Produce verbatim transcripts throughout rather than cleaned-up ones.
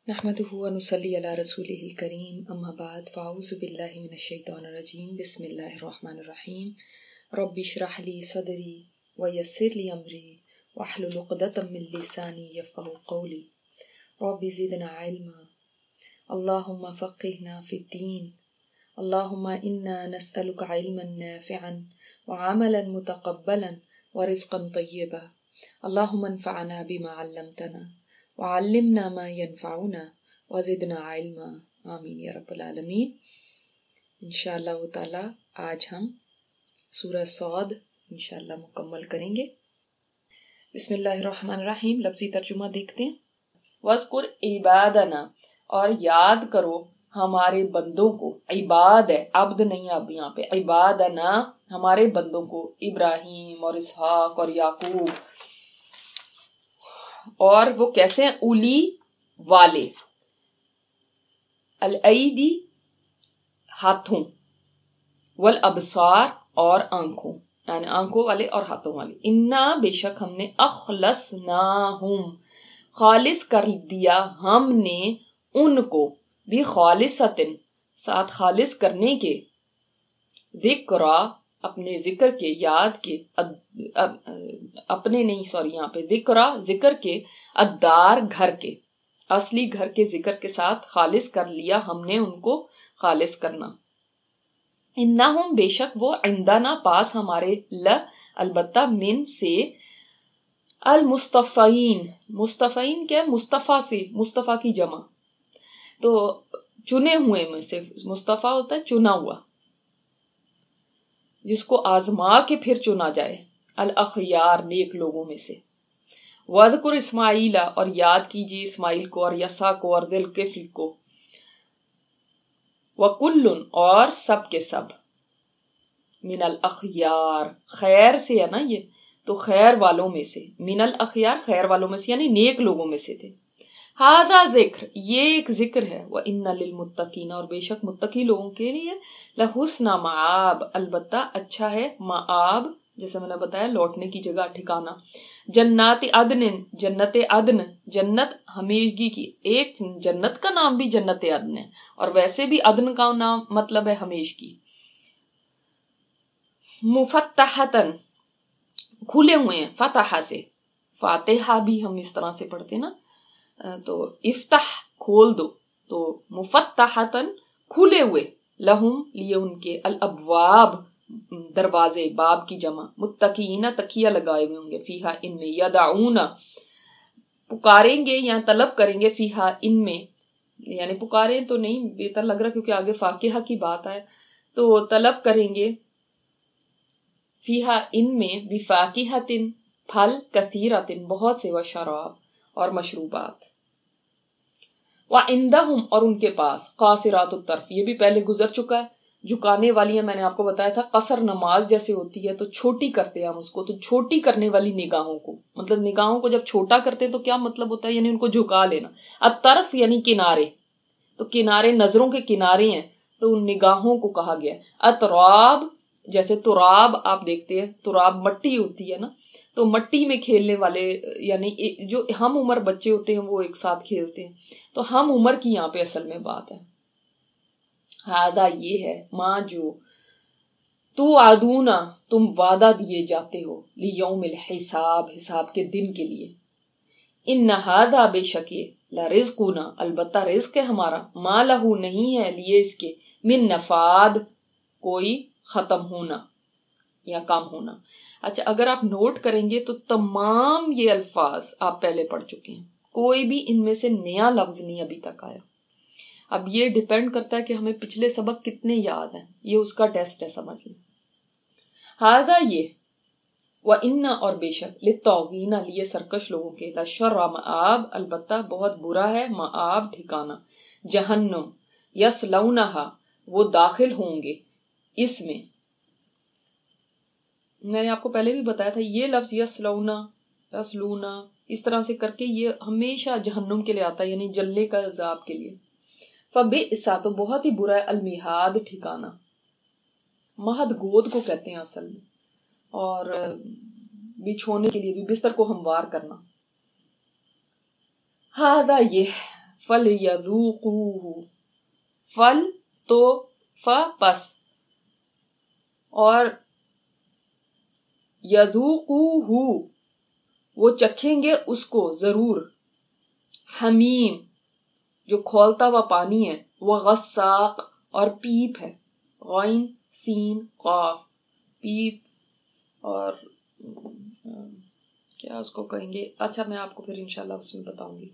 نحمده ونصلي على رسوله الكريم اما بعد فاعوذ بالله من الشيطان الرجيم بسم الله الرحمن الرحيم رب اشرح لي صدري ويسر لي امري واحلل عقدة من لساني يفقهوا قولي رب زدنا علما اللهم فقهنا في الدين اللهم انا نسألك علما نافعا وعملا متقبلا ورزقا طيبا اللهم انفعنا بما علمتنا وعلمنا ما ينفعنا وزدنا علما آمین یا رب العالمین۔ انشاءاللہ تعالی آج ہم سورہ صاد انشاءاللہ مکمل کریں گے۔ بسم اللہ الرحمن الرحیم، لفظی ترجمہ دیکھتے ہیں۔ وَاذْكُرْ عِبَادَنَا، اور یاد کرو ہمارے بندوں کو۔ عباد ہے، عبد نہیں ہے اب یہاں پہ، عبادنا ہمارے بندوں کو، ابراہیم اور اسحاق اور یعقوب۔ اور وہ کیسے ہیں؟ اولی والے، الایدی ہاتھوں، والابصار اور آنکھوں، یعنی آنکھوں والے اور ہاتھوں والے۔ انا بے شک ہم نے اخلصناہم خالص کر دیا ہم نے ان کو، بھی خالصتن ساتھ خالص کرنے کے، ذکرا اپنے ذکر کے، یاد کے، اپنے نہیں سوری یہاں پہ ذکرا ذکر کے، الدار گھر کے، اصلی گھر کے ذکر کے ساتھ خالص کر لیا ہم نے ان کو خالص کرنا۔ انہم بے شک وہ، عندنا پاس ہمارے، ل البتہ، من سے، المصطفین مصطفین کیا ہے؟ مصطفیٰ سے، مصطفیٰ کی جمع، تو چنے ہوئے میں سے، مصطفیٰ ہوتا ہے چنا ہوا، جس کو آزما کے پھر چنا جائے، الاخیار نیک لوگوں میں سے۔ وَاذْكُرْ اسماعیل، اور یاد کیجیے اسماعیل کو اور یسع کو اور ذوالکفل کو، وَكُلٌّ اور سب کے سب، من الاخیار خیر سے ہے نا یہ، تو خیر والوں میں سے، من الاخیار خیر والوں میں سے یعنی نیک لوگوں میں سے تھے۔ ھذا ذکر یہ ایک ذکر ہے، وَإِنَّ لِلْمُتَّقِينَ اور بے شک متقی لوگوں کے لیے، لحسن مآب البتہ اچھا ہے، مآب جیسے میں نے بتایا لوٹنے کی جگہ، ٹھکانہ، جنات عدن جنت عدن جنت ہمیشگی کی، ایک جنت کا نام بھی جنت عدن ہے اور ویسے بھی عدن کا نام مطلب ہے ہمیشگی۔ مفتحتن کھلے ہوئے ہیں، فتح سے، فاتحہ بھی ہم اس طرح سے پڑھتے ہیں نا، تو افتح کھول دو، تو مفتحتن کھلے ہوئے، لہم لیے ان کے، الابواب دروازے، باب کی جمع، متقین تکیہ لگائے ہوئے ہوں گے، فیہا ان میں، یدعون پکاریں گے یا طلب کریں گے، فیہا ان میں، یعنی پکاریں تو نہیں بہتر لگ رہا کیونکہ آگے فاکہہ کی بات ہے، تو طلب کریں گے فیہا ان میں، بفاکہۃ پھل، کثیرۃ بہت سے، وشراب اور مشروبات۔ وعندہم اور ان کے پاس، قاصرات الطرف یہ بھی پہلے گزر چکا ہے، جھکانے والی ہیں، میں نے آپ کو بتایا تھا قصر نماز جیسے ہوتی ہے تو چھوٹی کرتے ہیں ہم اس کو، تو چھوٹی کرنے والی نگاہوں کو، مطلب نگاہوں کو جب چھوٹا کرتے ہیں تو کیا مطلب ہوتا ہے؟ یعنی ان کو جھکا لینا۔ الطرف یعنی کنارے، تو کنارے نظروں کے کنارے ہیں تو ان نگاہوں کو کہا گیا ہے۔ اطراب جیسے تراب آپ دیکھتے ہیں، تراب مٹی ہوتی ہے نا، تو مٹی میں کھیلنے والے یعنی جو ہم عمر بچے ہوتے ہیں وہ ایک ساتھ کھیلتے ہیں، تو ہم عمر کی یہاں پہ اصل میں بات ہے۔ ہادہ یہ ہے، ماں جو توعدون تم وعدہ دیے جاتے ہو، لیوم الحساب حساب کے دن کے لیے۔ ان ہادہ بے شک یہ، لرزقنا البتہ رزق ہے ہمارا، ما لہو نہیں ہے لیے اس کے، من نفاد کوئی ختم ہونا یا کام ہونا۔ اچھا اگر آپ نوٹ کریں گے تو تمام یہ الفاظ آپ پہلے پڑھ چکے ہیں، کوئی بھی ان میں سے نیا لفظ نہیں ابھی تک آیا۔ اب یہ ڈیپینڈ کرتا ہے کہ ہمیں پچھلے سبق کتنے یاد ہیں، یہ اس کا ٹیسٹ ہے، سمجھ لیں۔ ہذا یہ، وَإِنَّ اور بے شک، لِلطَّاغِينَ لیے سرکش لوگوں کے، لَشَرَّ مآب البتہ بہت برا ہے، مآب ٹھکانہ، جہنم، یصلونها وہ داخل ہوں گے اس میں۔ میں نے آپ کو پہلے بھی بتایا تھا یہ لفظ یصلونا یصلونا اس طرح سے کر کے یہ ہمیشہ جہنم کے لیے آتا ہے، یعنی جلنے کا عذاب کے لیے۔ فبئس تو بہت ہی برا ہے، المہاد ٹھکانہ، مہد گود کو کہتے ہیں اصل میں، اور بچھونے کے لیے بھی، بستر کو ہموار کرنا۔ ہاذا یہ، فل یذوقوہ، فل تو ف پس، اور یذوقوہ وہ چکھیں گے اس کو ضرور، حمیم جو کھولتا ہوا پانی ہے، وہ غساق اور پیپ ہے، غین سین قاف، پیپ اور کیا اس کو کہیں گے، اچھا میں آپ کو پھر انشاءاللہ اس میں بتاؤں گی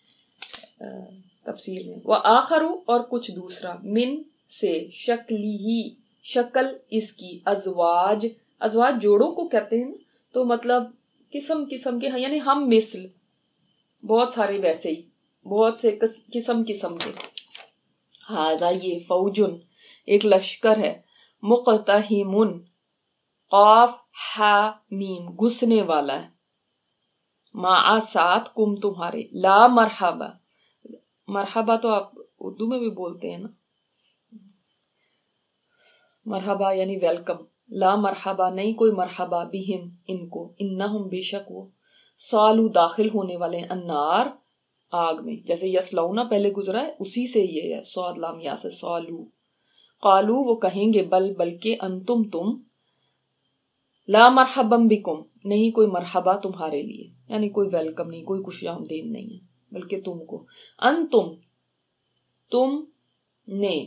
تفسیر میں۔ وآخر اور کچھ دوسرا، من سے، شکلی ہی شکل اس کی، ازواج ازواج جوڑوں کو کہتے ہیں، تو مطلب قسم قسم کے، یعنی ہم مثل بہت سارے ویسے ہی بہت سے قسم قسم کے، ہاذا یہ، فوجن ایک لشکر ہے، مقتحمن قاف ہا میم گھسنے والا ہے، مع ساتھ، کم تمہارے، لا مرحبا، مرحبا تو آپ اردو میں بھی بولتے ہیں نا، مرحبا یعنی ویلکم، لا مرحبا نہیں کوئی مرحبا، بہم ان کو، انہم بے شک وہ، سالو داخل ہونے والے ہیں، النار آگ میں، جیسے یسلونا پہلے گزرا ہے اسی سے یہ ہے، صاد لام یا سے سالو، قالو وہ کہیں گے، بل بلکہ، انتم تم، لا مرحبا بکم نہیں کوئی مرحبا تمہارے لیے، یعنی کوئی ویلکم نہیں، کوئی خوش آمدید نہیں ہے، بلکہ تم کو، انتم تم نے،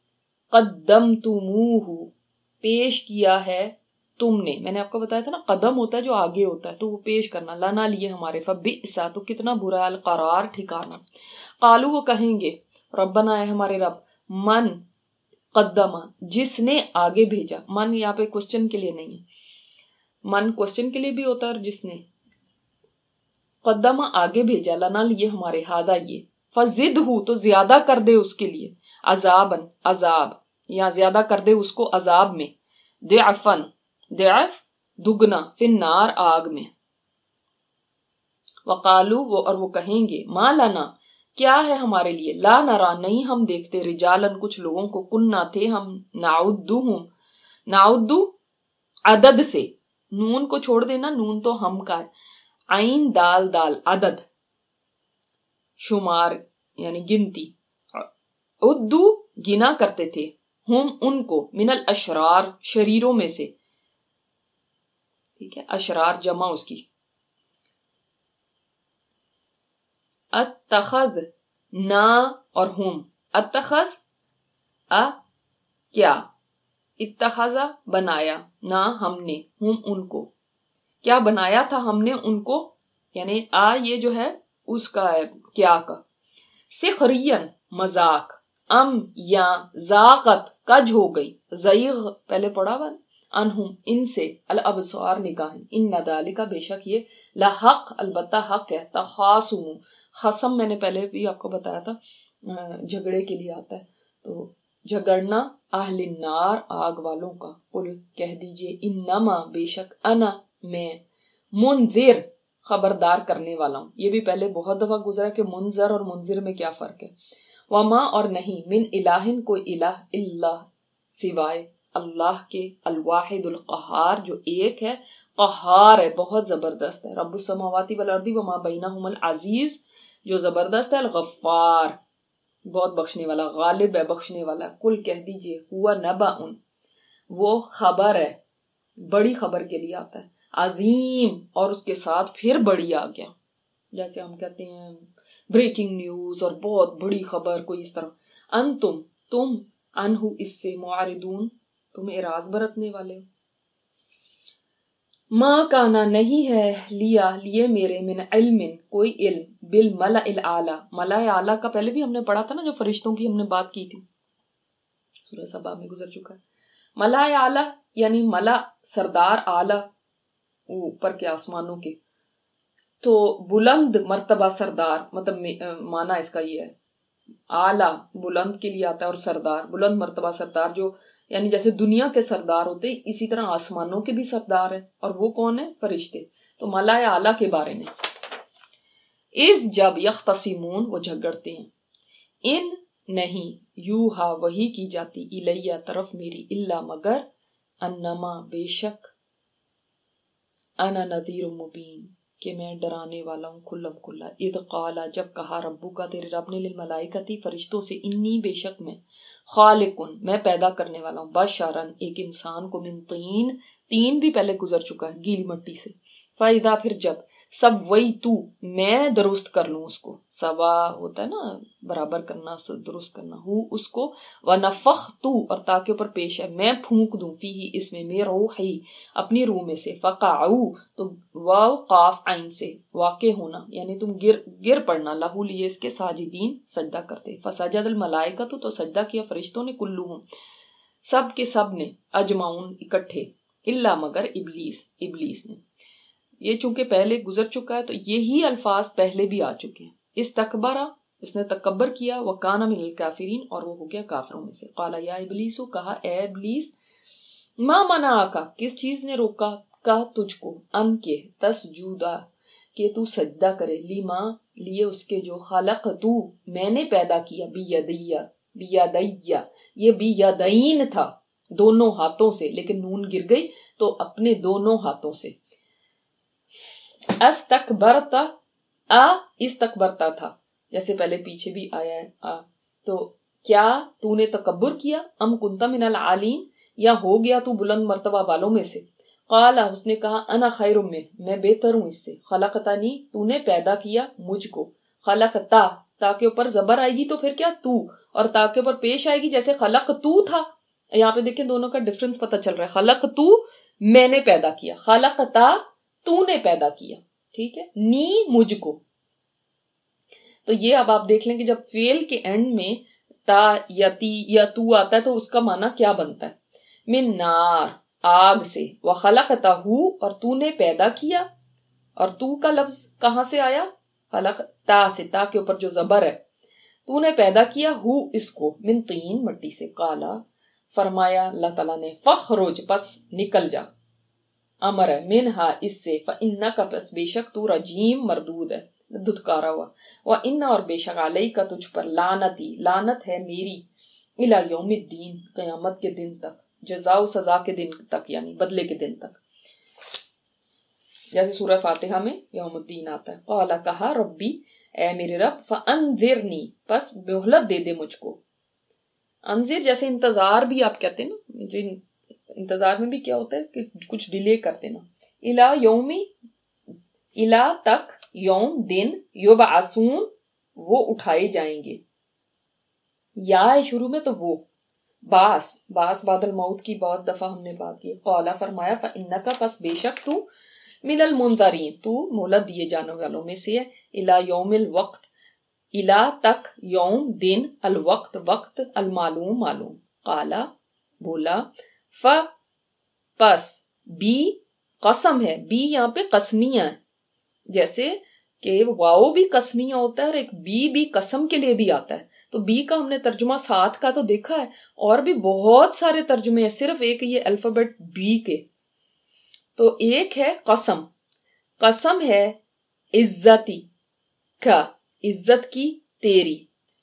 قدمتموہ پیش کیا ہے تم نے، میں نے آپ کو بتایا تھا نا قدم ہوتا ہے جو آگے ہوتا ہے، تو وہ پیش کرنا، لنا لیے ہمارے، فبئسا تو کتنا برا، القرار ٹھکانا، قالو وہ کہیں گے، ربنا ہے ہمارے رب، من قدمہ جس نے آگے بھیجا، من یہاں پہ کوسچن کے لیے نہیں ہے، من کوسچن کے لیے بھی ہوتا ہے اور جس نے، قدمہ آگے بھیجا، لنا لیے ہمارے، ہادہ یہ، فزدہ تو زیادہ کر دے اس کے لیے، عذابن عذاب، یا زیادہ کر دے اس کو عذاب میں، ضعفن ضعف دگنا، فی النار آگ میں، وقالو وہ اور وہ کہیں گے، ما لنا کیا ہے ہمارے لیے، لا نرا نہیں ہم دیکھتے، رجالن کچھ لوگوں کو، کننا تھے ہم، نعدہم نعدو عدد سے، نون کو چھوڑ دینا، نون تو ہم کا ہے، عین دال دال عدد شمار یعنی گنتی، عدو گنا کرتے تھے، ہم ان کو، من الاشرار شریروں میں سے، ٹھیک ہے، اشرار جمع اس کی، اتخذ نا اور ہم، اتخذ ا کیا، اتخذا بنایا، نا ہم نے، ہم ان کو، کیا بنایا تھا ہم نے ان کو، یعنی آ یہ جو ہے اس کا ہے کیا کا، سخرین مذاق، ام یا ذاقت کج ہو گئی، زیغ پہلے پڑھا ہوا، انہم ان سے، الابصار نگاہیں، ان ذالک بے شک یہ، لحق البتہ حق ہے، تخاصم خصم میں نے پہلے بھی آپ کو بتایا تھا جھگڑے کے لیے آتا ہے، تو جھگڑنا، اہل النار آگ والوں کا، قل کہہ دیجئے، انما بے شک، انا میں، منذر خبردار کرنے والا ہوں، یہ بھی پہلے بہت دفعہ گزرا کہ منذر اور منذر میں کیا فرق ہے، وما اور نہیں، من الہ کوئی الہ، الا سوائے اللہ کے، الواحد القہار جو ایک ہے، قہار ہے بہت زبردست ہے، رب السماوات والارض وما بینہم العزیز جو زبردست ہے، الغفار بہت بخشنے والا، غالب ہے بخشنے والا، کل کہہ دیجئے، ہوا نبأ وہ خبر ہے، بڑی خبر کے لیے آتا ہے، عظیم اور اس کے ساتھ پھر بڑی آ گیا، جیسے ہم کہتے ہیں بریکنگ نیوز اور بہت بڑی خبر کوئی اس طرح، انتم تم انہو اس سے، معرضون تم اعراض برتنے والے ہو، ما کانا نہیں ہے، لیا لیے میرے، من علم کوئی علم، بالملأ الاعلی، ملأ اعلی کا پہلے بھی ہم نے پڑھا تھا نا، جو فرشتوں کی ہم نے بات کی تھی، سورہ سبا میں گزر چکا ہے، ملأ اعلی یعنی ملأ سردار، اعلی اوپر کے آسمانوں کے، تو بلند مرتبہ سردار، مطلب معنی اس کا یہ ہے، اعلی بلند کے لیے آتا ہے، اور سردار بلند مرتبہ سردار، جو یعنی جیسے دنیا کے سردار ہوتے اسی طرح آسمانوں کے بھی سردار ہیں، اور وہ کون ہے، فرشتے، تو ملأ اعلی کے بارے میں، اس جب یختصمون وہ جھگڑتے ہیں، ان نہیں، یوہا وحی کی جاتی، الیہ طرف میری، الا مگر، انما بے شک، انا نذیر مبین کہ میں ڈرانے والا ہوں کھلم کھلا. اذ قال جب کہا ربک تیرے رب نے للملائکتی فرشتوں سے انی بے شک میں خالقن میں پیدا کرنے والا ہوں بشرن ایک انسان کو من طین تین بھی پہلے گزر چکا ہے گیلی مٹی سے. فائدہ پھر جب سب وہی تو میں درست کر لوں اس کو سوا ہوتا ہے نا برابر کرنا درست کرنا ہوں اس کو ونفخت اور تاکہ اوپر پیش ہے میں پھونک دوں فیہ اس میں میں روحی اپنی روح میں سے فقعو تو واو قاف عین سے واقع ہونا یعنی تم گر گر پڑنا لہو لیے اس کے ساجدین سجدہ کرتے. فسجد الملائکۃ تو سجدہ کیا فرشتوں نے کلہم سب کے سب نے اجمعون اکٹھے الا مگر ابلیس ابلیس نے. یہ چونکہ پہلے گزر چکا ہے تو یہی الفاظ پہلے بھی آ چکے ہیں. استکبرا اس نے تکبر کیا وکان من الکافرین اور وہ ہو گیا کافروں میں سے. قال یا ابلیس کہا اے ابلیس ما منعک کس چیز نے روکا کا تجھ کو ان کے تسجودا کہ تو سجدہ کرے لیما لیے اس کے جو خلق تو میں نے پیدا کیا بیدیا بیدیا یہ بیدین تھا دونوں ہاتھوں سے لیکن نون گر گئی تو اپنے دونوں ہاتھوں سے. استکبرتا آ استکبرتا تھا جیسے پہلے پیچھے بھی آیا ہے آ تو کیا تو نے تکبر کیا ام کنت من العالین یا ہو گیا تو بلند مرتبہ والوں میں سے. قال اس نے کہا انا خیر من میں بہتر ہوں اس سے. خلقتنی تو نے پیدا کیا مجھ کو خلقتا تا کے اوپر زبر آئے گی تو پھر کیا تو اور تا کے اوپر پیش آئے گی جیسے خلق تو تھا. یہاں پہ دیکھیں دونوں کا ڈفرنس پتہ چل رہا ہے. خلق تو میں نے پیدا کیا خلقتا تو نے پیدا کیا ٹھیک ہے نی مجھ کو. تو یہ اب آپ دیکھ لیں کہ جب فعل کے اینڈ میں تا یا تی یا تو آتا ہے تو اس کا معنی کیا بنتا ہے. من نار آگ سے وخلقتہ اور تو نے پیدا کیا اور تو کا لفظ کہاں سے آیا خلق تا سے تا کے اوپر جو زبر ہے تو نے پیدا کیا ہو اس کو من طین مٹی سے. قالا فرمایا اللہ تعالیٰ نے فخرج پس نکل جا امر ہے منہا اس سے فإنک پس بے شک تو رجیم مردود ہے دھتکارا ہوا. وإن اور بے شک علیک تجھ پر لعنتی لعنت ہے میری الی یوم الدین قیامت کے دن تک جزا و سزا کے دن تک یعنی بدلے کے دن تک جیسے سورہ فاتحہ میں یوم الدین آتا ہے. قال کہا ربی اے میرے رب فانذرنی پس مہلت دے دے مجھ کو. انذر جیسے انتظار بھی آپ کہتے ہیں نا جو انتظار میں بھی کیا ہوتا ہے کہ کچھ ڈیلے کر دینا. الا یومی الا تک یوم دن یبعثون وہ اٹھائے جائیں گے. یا شروع میں تو وہ باس باس بعد الموت کی بہت دفعہ ہم نے بات کی. قالا فرمایا فانک پس بے شک تو من المنظرین تو مہلت دیے جانے والوں میں سے ہے. الا یوم الوقت الا تک یوم دن الوقت وقت المعلوم معلوم. قالا بولا ف پس بی قسم ہے بی یہاں پہ قسمیہ ہے جیسے کہ واؤ بھی قسمیہ ہوتا ہے اور ایک بی بھی قسم کے لیے بھی آتا ہے. تو بی کا ہم نے ترجمہ ساتھ کا تو دیکھا ہے اور بھی بہت سارے ترجمے ہیں صرف ایک یہ الفابیٹ بی کے. تو ایک ہے قسم قسم ہے عزتی کا عزت کی تیری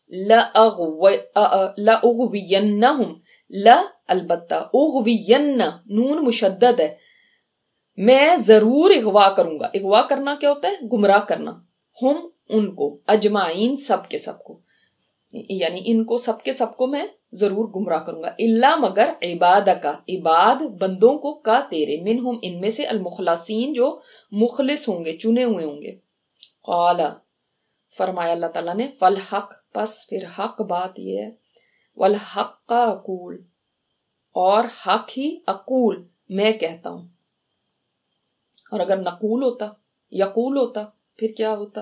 لأغوینہم لا البتہ اغوین نون مشدد ہے میں ضرور اغوا کروں گا. اغوا کرنا کیا ہوتا ہے گمراہ کرنا. ہم ان کو اجمعین سب کے سب کو یعنی ان کو سب کے سب کو میں ضرور گمراہ کروں گا. الا مگر عبادک عباد بندوں کو کا تیرے منہم ان میں سے المخلصین جو مخلص ہوں گے چنے ہوئے ہوں گے. قال فرمایا اللہ تعالیٰ نے فالحق پس پھر حق بات یہ ہے والحق کا اقول اور حق ہی اقول میں کہتا ہوں. اور اگر نقول ہوتا یقول ہوتا پھر کیا ہوتا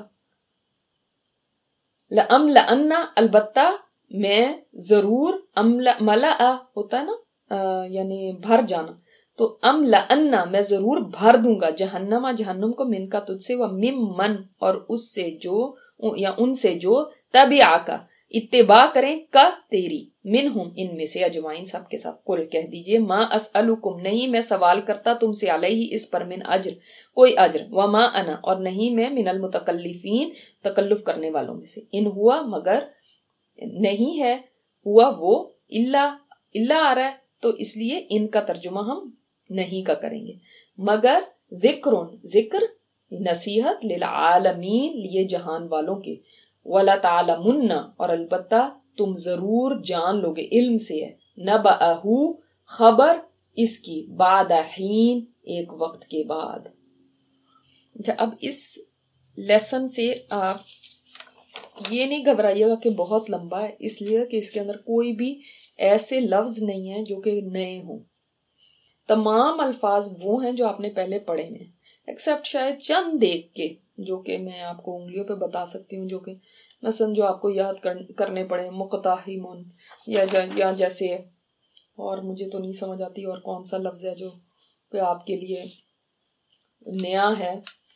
لَأَمْلَأَنَّ البتہ میں ضرور ملأ ہوتا ہے نا یعنی بھر جانا تو املأن میں ضرور بھر دوں گا جہنم جہنم کو من کا تجھ سے و ممن اور اس سے جو یا ان سے جو تبعا کا اتباع کریں کا تیری منہم ان میں سے اجمعین سب کے سب. قل کہہ دیجئے ما اسألکم نہیں میں سوال کرتا تم سے علیہ اس پر من اجر کوئی اجر وما انا اور نہیں میں من المتکلفین تکلف کرنے والوں میں سے. ان ہوا مگر نہیں ہے ہوا وہ الا الا آ رہا ہے تو اس لیے ان کا ترجمہ ہم نہیں کا کریں گے مگر ذکر ذکر نصیحت للعالمین لیے جہان والوں کے، وَلَتَعْلَمُنَّ اور البتہ تم ضرور جان لوگے، علم سے ہے، نَبَأَهُ خبر اس کی، بعد حین ایک وقت کے بعد۔ اچھا اب اس لیسن سے آپ یہ نہیں گھبرائیے گا کہ بہت لمبا ہے، اس لیے کہ اس کے اندر کوئی بھی ایسے لفظ نہیں ہیں جو کہ نئے ہوں، تمام الفاظ وہ ہیں جو آپ نے پہلے پڑھے ہیں، ایکسیپٹ شاید چند دیکھ کے جو کہ میں آپ کو انگلیوں پہ بتا سکتی ہوں، جو کہ مثلا جو آپ کو یاد کرنے پڑے، مقتحمون یا یا جیسے، اور مجھے تو نہیں سمجھ آتی اور کون سا لفظ ہے جو کہ آپ کے لیے نیا ہے۔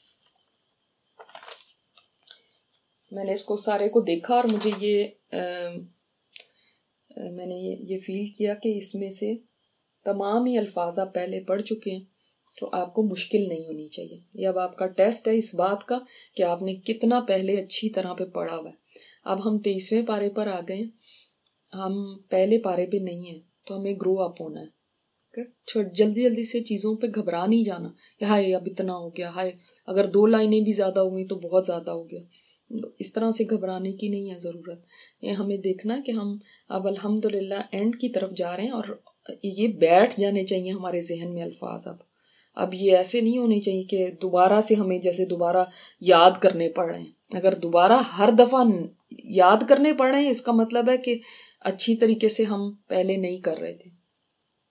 میں نے اس کو سارے کو دیکھا اور مجھے یہ میں نے یہ فیل کیا کہ اس میں سے تمام ہی الفاظ آپ پہلے پڑھ چکے ہیں، تو آپ کو مشکل نہیں ہونی چاہیے۔ یہ اب آپ کا ٹیسٹ ہے اس بات کا کہ آپ نے کتنا پہلے اچھی طرح پہ پڑھا ہوا ہے۔ اب ہم تیسویں پارے پر آ گئے، ہم پہلے پارے پہ نہیں ہیں، تو ہمیں گرو اپ ہونا ہے۔ جلدی جلدی سے چیزوں پہ گھبرا نہیں جانا، ہائے اب اتنا ہو گیا، ہائے اگر دو لائنیں بھی زیادہ ہو گئی تو بہت زیادہ ہو گیا، اس طرح سے گھبرانے کی نہیں ہے ضرورت۔ یہ ہمیں دیکھنا کہ ہم اب الحمدللہ اینڈ کی طرف جا رہے ہیں، اور یہ بیٹھ جانے چاہیے ہمارے ذہن میں الفاظ۔ اب اب یہ ایسے نہیں ہونے چاہیے کہ دوبارہ سے ہمیں جیسے دوبارہ یاد کرنے پڑ رہے ہیں۔ اگر دوبارہ ہر دفعہ یاد کرنے پڑ رہے ہیں، اس کا مطلب ہے کہ اچھی طریقے سے ہم پہلے نہیں کر رہے تھے۔